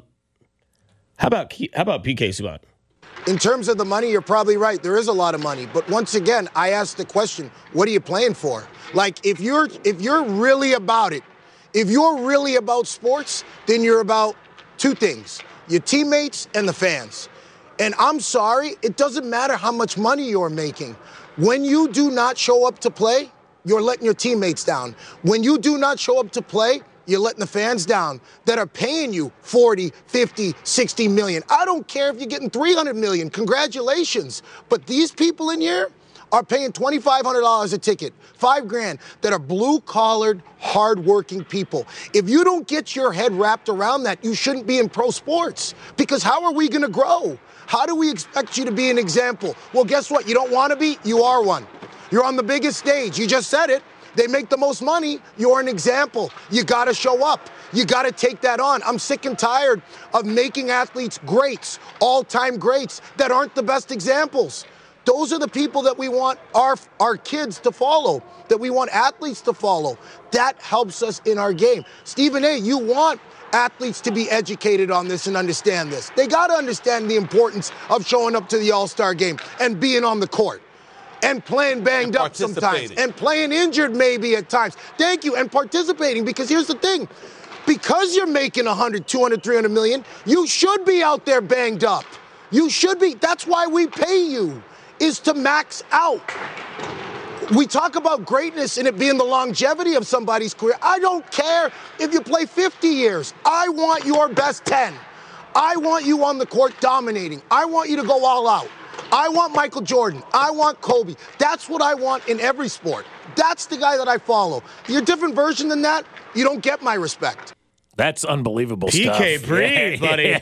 how about how about P K Subban? In terms of the money, you're probably right. There is a lot of money. But once again, I ask the question, what are you playing for? Like, if you're if you're really about it, if you're really about sports, then you're about two things. your teammates and the fans. And I'm sorry, it doesn't matter how much money you're making. When you do not show up to play, you're letting your teammates down. When you do not show up to play, you're letting the fans down that are paying you forty, fifty, sixty million. I don't care if you're getting three hundred million. Congratulations. But these people in here are paying twenty-five hundred dollars a ticket, five grand, that are blue-collared, hard-working people. If you don't get your head wrapped around that, you shouldn't be in pro sports. Because how are we going to grow? How do we expect you to be an example? Well, guess what? You don't want to be? You are one. You're on the biggest stage. You just said it. They make the most money. You're an example. You got to show up. You got to take that on. I'm sick and tired of making athletes greats, all-time greats, that aren't the best examples. Those are the people that we want our, our kids to follow, that we want athletes to follow. That helps us in our game. Stephen A., you want athletes to be educated on this and understand this. They got to understand the importance of showing up to the All-Star game and being on the court and playing banged up sometimes and playing injured maybe at times. Thank you. And participating, because here's the thing. Because you're making one hundred, two hundred, three hundred million, you should be out there banged up. You should be. That's why we pay you, is to max out. We talk about greatness and it being the longevity of somebody's career. I don't care if you play fifty years. I want your best ten. I want you on the court dominating. I want you to go all out. I want Michael Jordan. I want Kobe. That's what I want in every sport. That's the guy that I follow. You're a different version than that, you don't get my respect. That's unbelievable P K, stuff. breathe,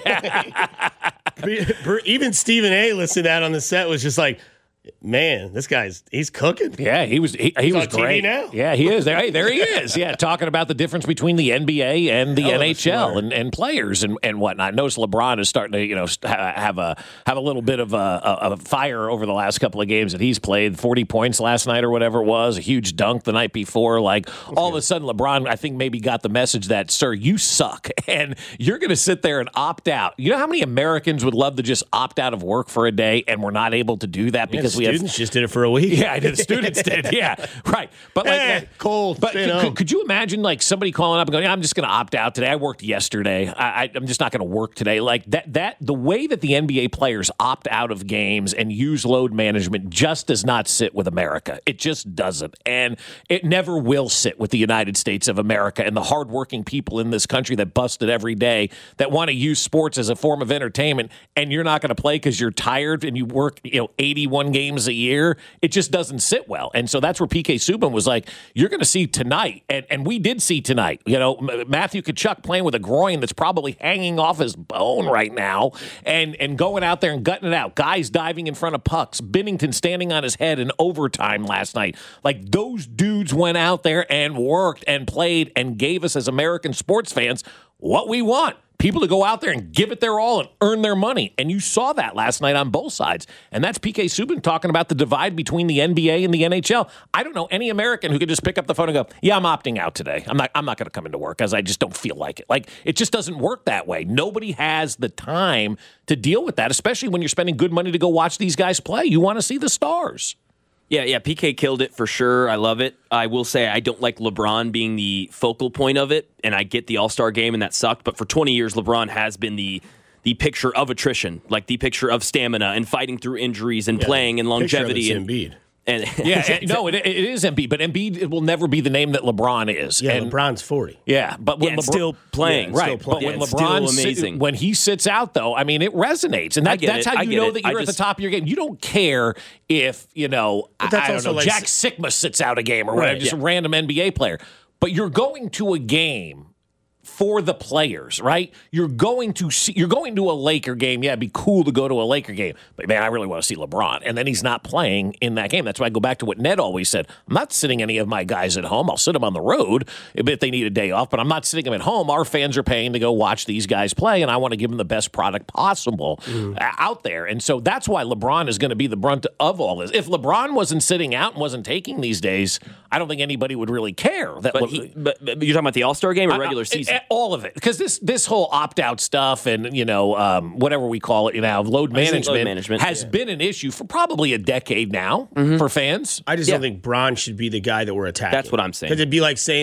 Yeah. buddy. Even Stephen A. listening out on the set was just like, man, this guy's, he's cooking. Yeah, he was he, he He's was on T V great. now. Yeah, he is. There, hey, there he is. Yeah, talking about the difference between the N B A and the Hell of a N H L smart. and, and players and, and whatnot. I notice LeBron is starting to, you know, ha- have a have a little bit of a, a, a fire over the last couple of games that he's played. forty points last night or whatever it was, a huge dunk the night before. Like, all of a sudden, LeBron, I think, maybe got the message that, sir, you suck, and you're going to sit there and opt out. You know how many Americans would love to just opt out of work for a day, and we're not able to do that because Yeah, we have students just did it for a week. Yeah, I did. Students did. Yeah, right. But like, Eh, cold. But Stay could, home. could, could you imagine like somebody calling up and going, yeah, "I'm just going to opt out today. I worked yesterday. I, I, I'm just not going to work today." Like that. That the way that the N B A players opt out of games and use load management just does not sit with America. It just doesn't, and it never will sit with the United States of America and the hardworking people in this country that bust it every day, that want to use sports as a form of entertainment. And you're not going to play because you're tired and you work, you know, eighty-one games a year. It just doesn't sit well. And so that's where P K Subban was like, you're going to see tonight. And, and we did see tonight, you know, M- Matthew Tkachuk playing with a groin that's probably hanging off his bone right now and, and going out there and gutting it out. Guys diving in front of pucks. Binnington standing on his head in overtime last night. Like, those dudes went out there and worked and played and gave us as American sports fans what we want. People to go out there and give it their all and earn their money. And you saw that last night on both sides. And that's P K Subban talking about the divide between the N B A and the N H L. I don't know any American who could just pick up the phone and go, yeah, I'm opting out today. I'm not I'm not going to come into work because I just don't feel like it. Like, it just doesn't work that way. Nobody has the time to deal with that, especially when you're spending good money to go watch these guys play. You want to see the stars. Yeah, yeah, P K killed it for sure. I love it. I will say I don't like LeBron being the focal point of it, and I get the All-Star game, and that sucked. But for twenty years, LeBron has been the the picture of attrition, like the picture of stamina and fighting through injuries and Yeah, playing and longevity. Picture of And it's Embiid. And Yeah, and- no, it, it is Embiid, but Embiid it will never be the name that LeBron is. Yeah, and, LeBron's forty. Yeah, but when Yeah, and LeBron, still playing. Yeah, right? Still playing. But when Yeah, it's LeBron still amazing. sit- when he sits out, though, I mean, it resonates, and I that, get that's it. how I you get know it. that I you're at just- the top of your game. You don't care if you know, I, that's I don't also know, like Jack s- Sikma sits out a game or Right, whatever, just yeah. a random N B A player, but you're going to a game for the players, right? You're going to see, you're going to a Laker game. Yeah, it'd be cool to go to a Laker game, but man, I really want to see LeBron. And then he's not playing in that game. That's why I go back to what Ned always said. I'm not sitting any of my guys at home. I'll sit them on the road if they need a day off, but I'm not sitting them at home. Our fans are paying to go watch these guys play, and I want to give them the best product possible Mm. uh, out there. And so that's why LeBron is going to be the brunt of all this. If LeBron wasn't sitting out and wasn't taking these days, I don't think anybody would really care. That But, Le- he, but, but you're talking about the All-Star game or I- regular I- season? I- all of it, because this this whole opt out stuff and you know um, whatever we call it, you know, load I think management, load management, has yeah. been an issue for probably a decade now for fans. I just Yeah. don't think Bron should be the guy that we're attacking. That's what I'm saying. Because it'd be like saying, like,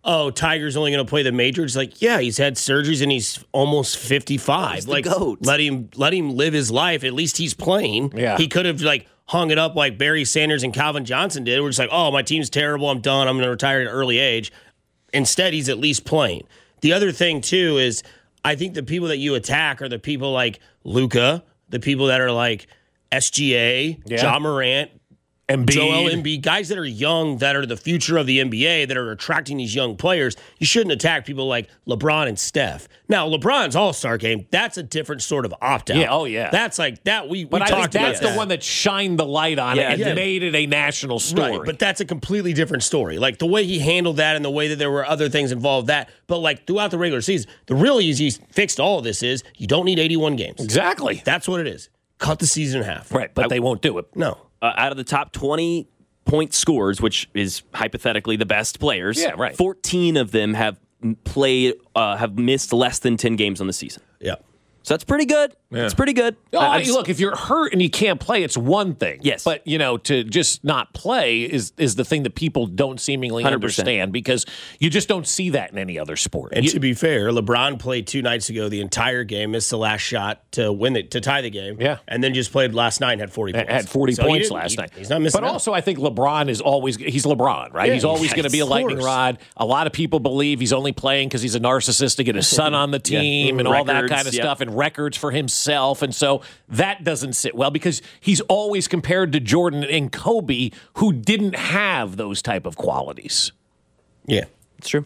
oh, Tiger's only going to play the major. It's like, yeah, he's had surgeries and he's almost fifty-five. He's the like, GOAT. let him let him live his life. At least he's playing. Yeah. He could have like hung it up like Barry Sanders and Calvin Johnson did. We're just like, oh, my team's terrible. I'm done. I'm going to retire at an early age. Instead, he's at least playing. The other thing too is, I think the people that you attack are the people like Luka, the people that are like S G A, Yeah. Ja Morant, Embiid. Joel Embiid, guys that are young, that are the future of the N B A, that are attracting these young players. You shouldn't attack people like LeBron and Steph. Now, LeBron's All-Star game, that's a different sort of opt-out. Yeah, oh, yeah. That's like that. We, we But I think talked that's about the that. one that shined the light on Yeah, it and yeah. made it a national story. Right, but that's a completely different story. Like the way he handled that and the way that there were other things involved that. But like throughout the regular season, the real easy fix to all of this is you don't need eighty-one games. exactly. That's what it is. Cut the season in half. Right, but they won't do it. No. Uh, out of the top twenty point scorers, which is hypothetically the best players, Yeah, right. fourteen of them have played, uh, have missed less than ten games on the season. Yeah. So that's pretty good. Yeah. It's pretty good. Oh, I- I hey, just- look, if you're hurt and you can't play, it's one thing. Yes. But, you know, to just not play is is the thing that people don't seemingly one hundred percent. understand because you just don't see that in any other sport. And You- to be fair, LeBron played two nights ago the entire game, missed the last shot to win it, to tie the game. Yeah. And then just played last night and had forty points. had forty So he points didn't- last he- night. He's not missing But out. also, I think LeBron is always, he's LeBron, right? Yeah, he's always yes, going to be a of lightning course. rod. A lot of people believe he's only playing because he's a narcissist to get his son on the team and all that Records, kind of yep. stuff and records for himself. And so that doesn't sit well because he's always compared to Jordan and Kobe, who didn't have those type of qualities. Yeah. It's true.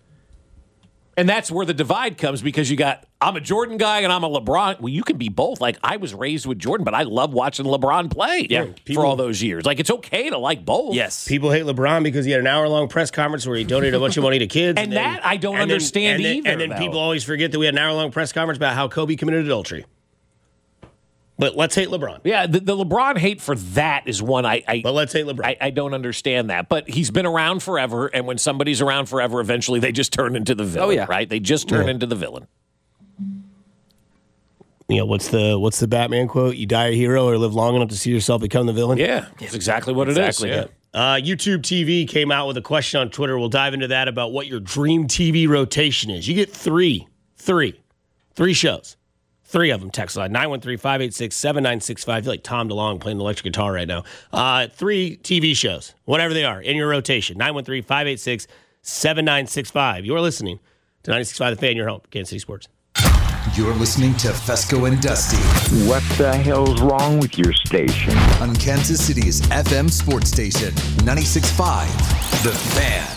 And that's where the divide comes because you got, I'm a Jordan guy and I'm a LeBron. Well, you can be both. Like, I was raised with Jordan, but I love watching LeBron play Yeah, for people- all those years. Like, it's okay to like both. Yes. People hate LeBron because he had an hour-long press conference where he donated a bunch of money to kids. And then- that I don't and then- understand and then, either, And then though. people always forget that we had an hour-long press conference about how Kobe committed adultery. But let's hate LeBron. Yeah, the, the LeBron hate for that is one I I, But let's hate LeBron. I I don't understand that. But he's been around forever, and when somebody's around forever, eventually they just turn into the villain. Oh, yeah. Right? They just turn Yeah. into the villain. You know, what's the what's the Batman quote? You die a hero or live long enough to see yourself become the villain? Yeah, that's exactly what Exactly, it is. yeah. Uh, YouTube T V came out with a question on Twitter. We'll dive into that about what your dream T V rotation is. You get three, three, three shows. Three of them. Text line nine one three, five eight six, seven nine six five. I feel like Tom DeLonge playing the electric guitar right now. Uh, three T V shows, whatever they are, in your rotation. nine one three, five eight six, seven nine six five. You're listening to ninety-six point five The Fan, your home, Kansas City Sports. You're listening to Fesco and Dusty What the hell's wrong with your station? on Kansas City's F M sports station, ninety-six point five The Fan.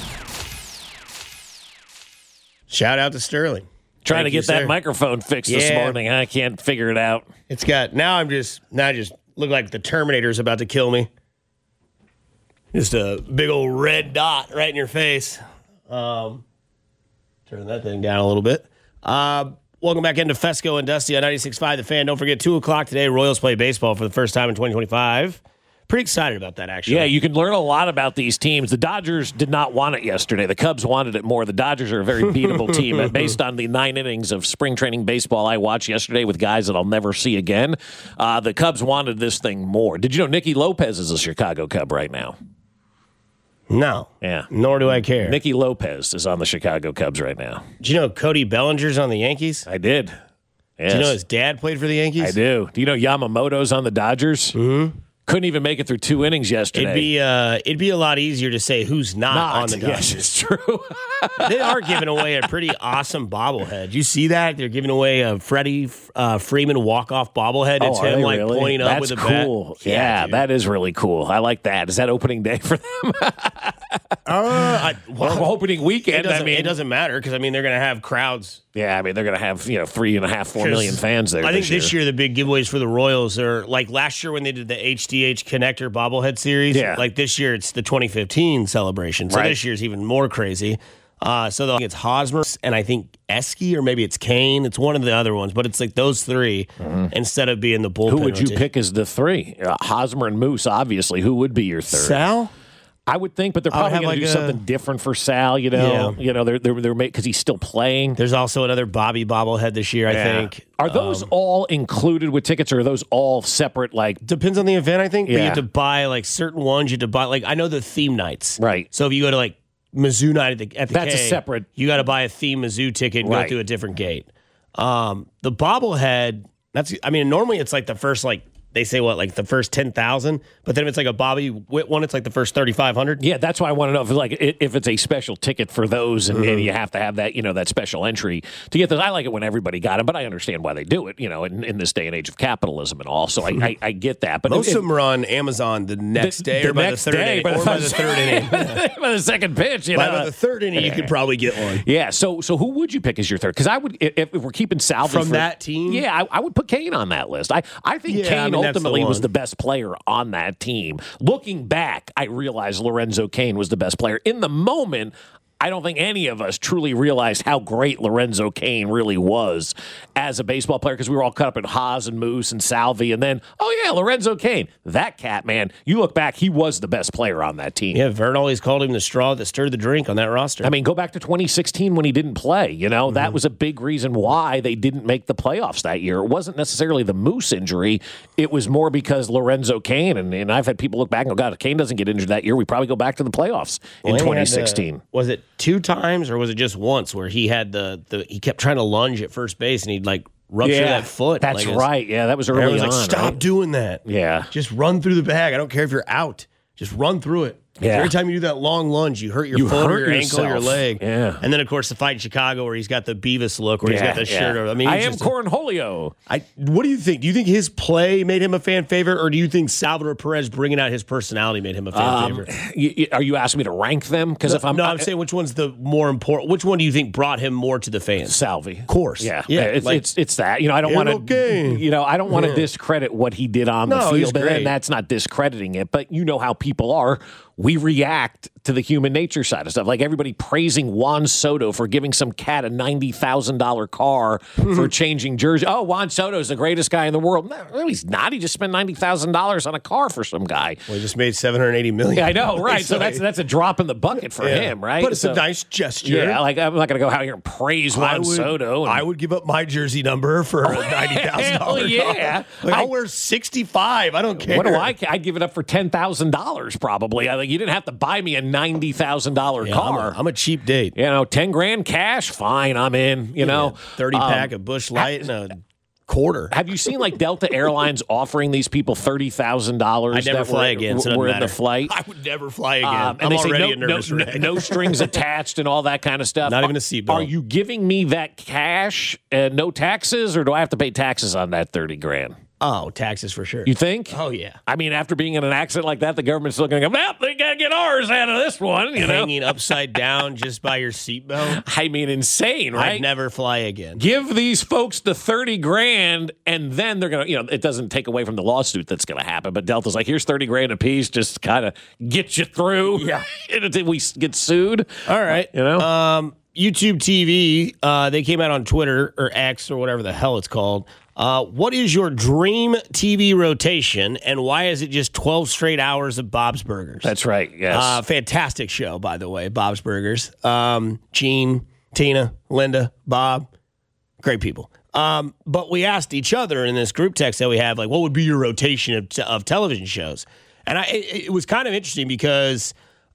Shout out to Sterling. Trying Thank to you, get that sir. microphone fixed this Yeah. morning. I can't figure it out. It's got, now I'm just, now I just look like the Terminator's about to kill me. Just a big old red dot right in your face. Um, turn that thing down a little bit. Uh, welcome back into Fesco and Dusty on ninety-six point five The Fan. Don't forget, two o'clock today, Royals play baseball for the first time in twenty twenty-five. Pretty excited about that, actually. Yeah, you can learn a lot about these teams. The Dodgers did not want it yesterday. The Cubs wanted it more. The Dodgers are a very beatable team. And based on the nine innings of spring training baseball I watched yesterday with guys that I'll never see again, uh, the Cubs wanted this thing more. Did you know Nicky Lopez is a Chicago Cub right now? No. Yeah. Nor do I care. Nicky Lopez is on the Chicago Cubs right now. Do you know Cody Bellinger's on the Yankees? I did. Yes. Do you know his dad played for the Yankees? I do. Do you know Yamamoto's on the Dodgers? Mm-hmm. Couldn't even make it through two innings yesterday. It'd be uh, it'd be a lot easier to say who's not, Not. on the Yes, Dodgers. it's true. They are giving away a pretty awesome bobblehead. You see that? They're giving away a Freddie uh, Freeman walk-off bobblehead. It's Oh, are him they like really? pointing up That's with a bat. cool. Yeah, dude. that is really cool. I like that. Is that opening day for them? Uh, I, Or opening it weekend? doesn't, I mean, it doesn't matter because I mean they're going to have crowds. yeah, I mean they're going to have you know three and a half, four million fans there. I think this this year the big giveaways for the Royals are like last year when they did the H D H Connector bobblehead series. Yeah. Like this year it's the twenty fifteen celebration. So Right. this year's even more crazy. Uh, so they'll- it's Hosmer and I think Esky or maybe it's Kane. It's one of the other ones, but it's like those three instead of being the bullpen. Who would you rotation. pick as the three? Uh, Hosmer and Moose, obviously. Who would be your third? Sal? I would think, but they're I would probably have going to like do a- something different for Sal. You know, Yeah. you know, they're they're they're because he's still playing. There's also another Bobby bobblehead this year, I Yeah. think. Are those Um, all included with tickets, or are those all separate? Like, depends on the event, I think. But you Yeah. have to buy like certain ones. You have to buy like I know the theme nights. Right. So if you go to like Mizzou night at the, at the That's K, a separate. You got to buy a theme Mizzou ticket and Right. go through a different gate. Um, the bobblehead, that's, I mean, normally it's like the first, like, they say what, like the first ten thousand, but then if it's like a Bobby Witt one, it's like the first thirty-five hundred. Yeah, that's why I want to know if like if it's a special ticket for those, and, mm-hmm. and you have to have that, you know, that special entry to get those. I like it when everybody got them, but I understand why they do it, you know, in, in this day and age of capitalism and all. So I, I, I get that. But most if, of them are on Amazon the next the, day the or by next the third day, inning, by the or by the third inning, by the second pitch. You by, know, by the third inning, you could probably get one. Yeah. So so who would you pick as your third? Because I would, if, if we're keeping salvage from for, that team. Yeah, I, I would put Kane on that list. I I think Yeah, Kane I mean, that's ultimately the was one. the best player on that team. Looking back, I realized Lorenzo Kane was the best player. In the moment, I don't think any of us truly realized how great Lorenzo Kane really was as a baseball player because we were all caught up in Haas and Moose and Salvi, and then, oh yeah, Lorenzo Kane. That cat, man, you look back, he was the best player on that team. Yeah, Vern always called him the straw that stirred the drink on that roster. I mean, go back to twenty sixteen when he didn't play. You know, mm-hmm. that was a big reason why they didn't make the playoffs that year. It wasn't necessarily the Moose injury. It was more because Lorenzo Kane, and, and I've had people look back and go, God, if Kane doesn't get injured that year, we probably go back to the playoffs well, in twenty sixteen. To, was it two times or was it just once where he had the, the he kept trying to lunge at first base and he'd like rupture yeah, that foot? That's like right. Yeah, that was early was on. Like, stop right? doing that. Yeah. Just run through the bag. I don't care if you're out. Just run through it. Yeah. Every time you do that long lunge, you hurt your You foot hurt or your yourself. ankle or your leg. Yeah. And then, of course, the fight in Chicago where he's got the Beavis look, where yeah, he's got the yeah. shirt over. I mean, I he's am just, Cornholio. I, what do you think? Do you think his play made him a fan favorite, or do you think Salvador Perez bringing out his personality made him a fan Um, favorite? you, you- are you asking me to rank them? Because No, if I'm no, I- I'm saying which one's the more important. Which one do you think brought him more to the fans? Salvi. Of course. Yeah, Yeah, It's like- it's it's that. You know, I don't want okay. to. You know, I don't want to Yeah. discredit what he did on the No, he's field, and, great. and that's not discrediting it. But you know how people are. We react to the human nature side of stuff. Like everybody praising Juan Soto for giving some cat a ninety thousand dollar car for changing jersey. Oh, Juan Soto's the greatest guy in the world. No, he's not. He just spent ninety thousand dollars on a car for some guy. Well, he just made seven hundred eighty million Yeah, I know, right? So So that's that's a drop in the bucket for Yeah. him, right? But it's So- a nice gesture. Yeah, like I'm not going to go out here and praise I Juan would, Soto. and- I would give up my jersey number for a ninety thousand Hell dollars yeah. Like, I- I'll wear sixty-five. I don't care. What do I? I'd give it up for ten thousand dollars probably. I think you didn't have to buy me a ninety thousand dollar Yeah, car. I'm a, I'm a cheap date. you know, ten grand cash, fine. I'm in. You know, thirty Um, pack of Busch Light and a quarter. Have you seen like Delta Airlines offering these people thirty thousand dollars? I never that fly were, again, so it doesn't were in the matter. flight. I would never fly again. Um, and I'm they say already no, a nervous no, wreck. no strings attached and all that kind of stuff. Not Are- even a seatbelt. Are you giving me that cash and no taxes, or do I have to pay taxes on that thirty grand? Oh, taxes for sure. You think? Oh, yeah. I mean, after being in an accident like that, the government's still going to go, well, they got to get ours out of this one, you know? Hanging upside down just by your seatbelt. I mean, insane, right? I'd never fly again. Give these folks the thirty grand, and then they're going to, you know, it doesn't take away from the lawsuit that's going to happen, but Delta's like, here's thirty grand a piece, just kind of get you through. Yeah. Until we get sued. All right. You know? Um, YouTube T V, uh, they came out on Twitter or X or whatever the hell it's called. Uh, what is your dream T V rotation, and why is it just twelve straight hours of Bob's Burgers? That's right, yes. Uh, fantastic show, by the way, Bob's Burgers. Um, Gene, Tina, Linda, Bob, great people. Um, but we asked each other in this group text that we have, like, what would be your rotation of, t- of television shows? And I, it, it was kind of interesting because,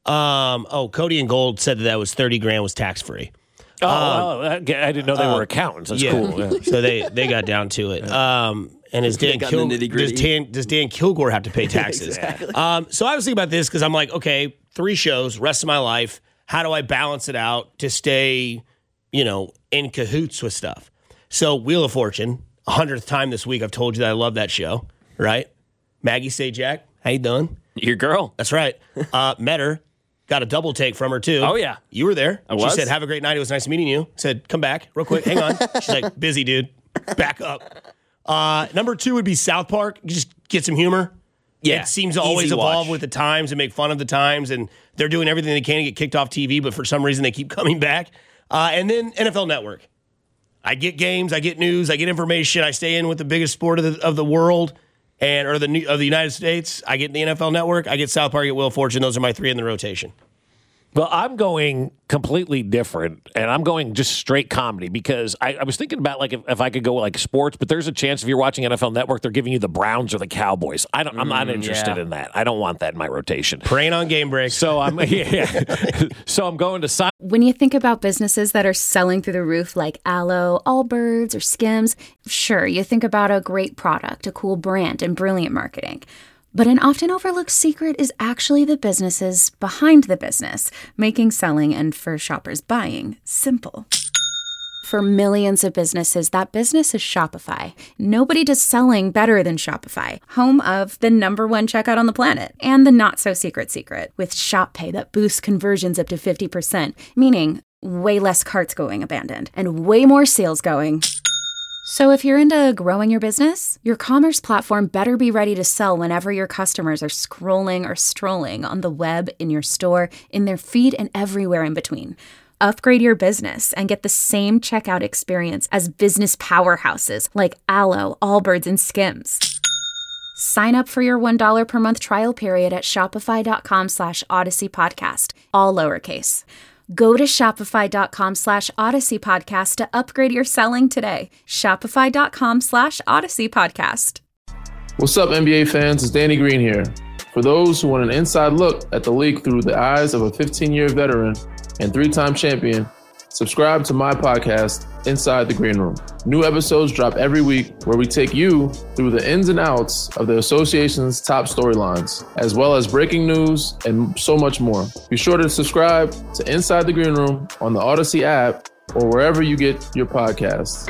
um, oh, Cody and Gold said that that was thirty grand was tax free. oh, well, I didn't know they uh, were accountants. That's yeah. cool. Yeah. So they, they got down to it. Um, and does Dan, got Kil- the nitty-gritty. does, Dan, does Dan Kilgore have to pay taxes? Exactly. um, so I was thinking about this because I'm like, okay, three shows, rest of my life. How do I balance it out to stay, you know, in cahoots with stuff? So Wheel of Fortune, hundredth time this week, I've told you that I love that show, right? Maggie Sajak, how you doing? Your girl. That's right. Uh, met her. Got a double take from her, too. Oh, yeah. You were there. I she was. said, have a great night. It was nice meeting you. Said, come back real quick. Hang on. She's like, busy, dude. Back up. Uh, number two would be South Park. Just get some humor. Yeah, It seems to easy always evolve watch. with the times and make fun of the times. And they're doing everything they can to get kicked off T V, but for some reason they keep coming back. Uh, and then N F L Network. I get games, I get news, I get information. I stay in with the biggest sport of the, of the world and or the new- of the United States. I get the N F L Network. I get South Park, I get Wheel of Fortune. Those are my three in the rotation. Well, I'm going completely different, and I'm going just straight comedy because I, I was thinking about like if, if I could go like sports, but there's a chance if you're watching N F L Network, they're giving you the Browns or the Cowboys. I don't. I'm not Mm, interested yeah. in that. I don't want that in my rotation. Praying on game breaks. So I'm yeah. So I'm going to sign. When you think about businesses that are selling through the roof like Aloe, Allbirds, or Skims, sure, you think about a great product, a cool brand, and brilliant marketing. But an often overlooked secret is actually the businesses behind the business, making selling and for shoppers buying simple. For millions of businesses, that business is Shopify. Nobody does selling better than Shopify, home of the number one checkout on the planet and the not-so-secret secret with Shop Pay that boosts conversions up to fifty percent, meaning way less carts going abandoned and way more sales going. So if you're into growing your business, your commerce platform better be ready to sell whenever your customers are scrolling or strolling on the web, in your store, in their feed, and everywhere in between. Upgrade your business and get the same checkout experience as business powerhouses like Aloe, Allbirds, and Skims. Sign up for your one dollar per month trial period at shopify.com slash Odyssey Podcast, all lowercase. Go to shopify.com slash Odyssey Podcast to upgrade your selling today. Shopify.com slash Odyssey Podcast. What's up, N B A fans? It's Danny Green here. For those who want an inside look at the league through the eyes of a fifteen-year veteran and three-time champion, subscribe to my podcast, Inside the Green Room. New episodes drop every week where we take you through the ins and outs of the association's top storylines, as well as breaking news and so much more. Be sure to subscribe to Inside the Green Room on the Odyssey app or wherever you get your podcasts.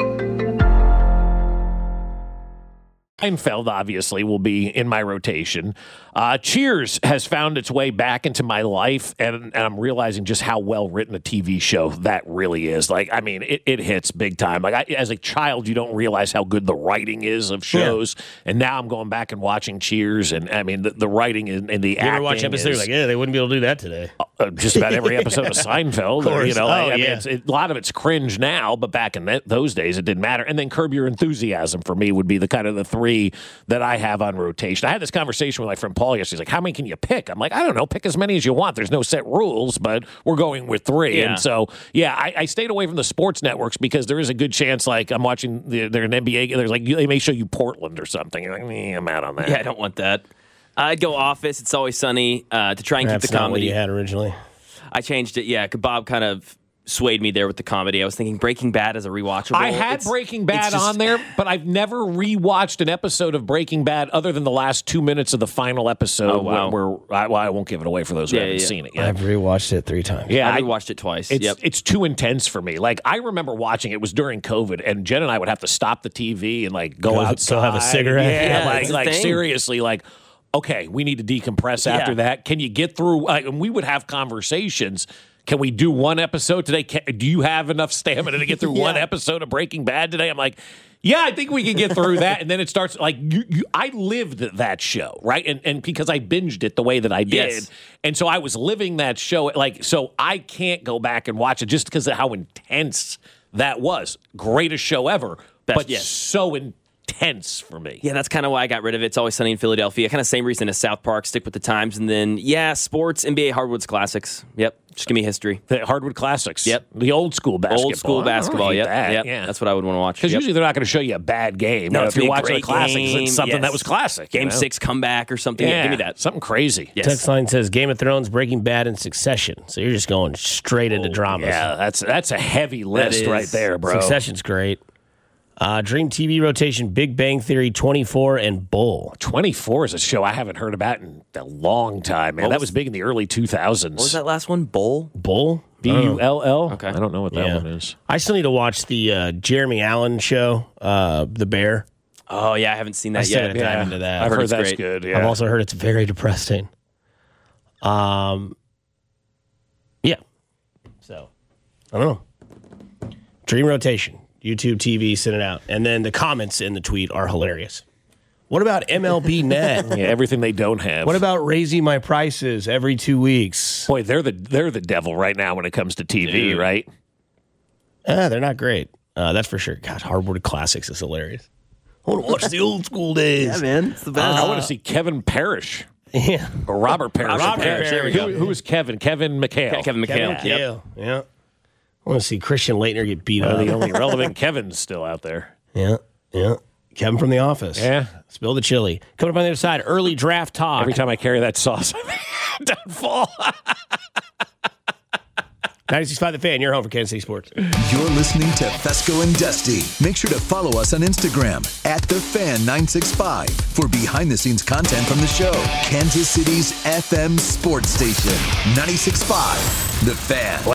Seinfeld, obviously, will be in my rotation. Uh, Cheers has found its way back into my life, and, and I'm realizing just how well written a T V show that really is. Like, I mean, it, it hits big time. Like, I, as a child, you don't realize how good the writing is of shows, yeah. and now I'm going back and watching Cheers, and I mean, the, the writing and, and the you acting. ever watch episodes is, like, yeah, they wouldn't be able to do that today. Uh, just about every episode of Seinfeld. Of or, you know, oh, like, I mean, yeah. it's, it, a lot of it's cringe now, but back in that, those days, it didn't matter. And then Curb Your Enthusiasm for me would be the kind of the three that I have on rotation. I had this conversation with my friend Paul yesterday. He's like, how many can you pick? I'm like, I don't know. Pick as many as you want. There's no set rules, but we're going with three. Yeah. And so, yeah, I, I stayed away from the sports networks because there is a good chance, like, I'm watching, the, they're an N B A, there's like, they may show you Portland or something. You're like, eh, I'm out on that. Yeah, I don't want that. I'd go Office. It's Always Sunny uh, to try and That's keep the not what comedy. you had originally. I changed it. Yeah, Bob kind of swayed me there with the comedy. I was thinking Breaking Bad as a rewatchable. I had It's- Breaking it's Bad just- on there, but I've never rewatched an episode of Breaking Bad other than the last two minutes of the final episode. Oh, wow. Where, where I, well, I won't give it away for those who Yeah, haven't yeah. seen it yet. I've rewatched it three times. Yeah, I I rewatched it twice. It's Yep. it's too intense for me. Like, I remember watching it was during COVID, and Jen and I would have to stop the T V and like go Go- outside, go have a cigarette. Yeah, Yeah, like that's the like thing. seriously, like. Okay, we need to decompress after Yeah. that. Can you get through? Like, and we would have conversations. Can we do one episode today? Can, do you have enough stamina to get through one episode of Breaking Bad today? I'm like, yeah, I think we can get through that. And then it starts like you, you, I lived that show, right? And and because I binged it the way that I did, Yes. and so I was living that show. Like, so I can't go back and watch it just because of how intense that was. Greatest show ever, Best, but yes. so intense for me. Yeah, that's kind of why I got rid of it. It's Always Sunny in Philadelphia. Kind of same reason as South Park. Stick with the times. And then, yeah, sports, N B A, Hardwoods Classics. Yep. Just give me history. The Hardwood Classics. Yep. The old school basketball. Old school I don't basketball. hate Yep. that. Yep. Yeah. That's what I would want to watch. Because Yep. usually they're not going to show you a bad game. No, You know, it's if you're gonna be a watching the great classics, game. it's something Yes. that was classic. you Game know? six comeback or something. Yeah. Give me that. Something crazy. Yes. Text line says Game of Thrones, Breaking Bad, and Succession. So you're just going straight into dramas. Yeah, that's that's a heavy list is. right there, bro. Succession's great. Uh, Dream T V rotation, Big Bang Theory, twenty-four, and Bull. twenty-four is a show I haven't heard about in a long time, man. What That was- was big in the early two thousands. What was that last one? Bull? Bull? B U L L? Okay. I don't know what that Yeah. one is. I still need to watch the uh, Jeremy Allen show, uh, The Bear. Oh, yeah. I haven't seen I that still yet. gotta dive into that. I've heard heard, it's that's great. good. Yeah. I've also heard it's very depressing. Um, yeah. So, I don't know. Dream rotation, YouTube T V, send it out. And then the comments in the tweet are hilarious. What about M L B Net? Yeah, everything they don't have. What about raising my prices every two weeks? Boy, they're the they're the devil right now when it comes to T V, Dude. right? Ah, they're not great. Uh, that's for sure. God, Hardwood Classics is hilarious. I want to watch the old school days. Yeah, man. It's the best. I want to see Kevin Parrish Yeah. Or Robert Parrish. Robert Parrish. There we go. Who, who was Kevin? Kevin McHale. Kevin McHale. Kevin McHale. Yep. Yeah. I want to see Christian Laettner get beat One up. of the only relevant Kevins still out there. Yeah. Yeah. Kevin from The Office. Yeah. Spill the chili. Coming up on the other side, early draft talk. Every time I carry that sauce, it doesn't fall. ninety-six point five The Fan, you're home for Kansas City Sports. You're listening to Fesco and Dusty. Make sure to follow us on Instagram at The Fan nine six five for behind-the-scenes content from the show. Kansas City's F M sports station, ninety-six point five The Fan.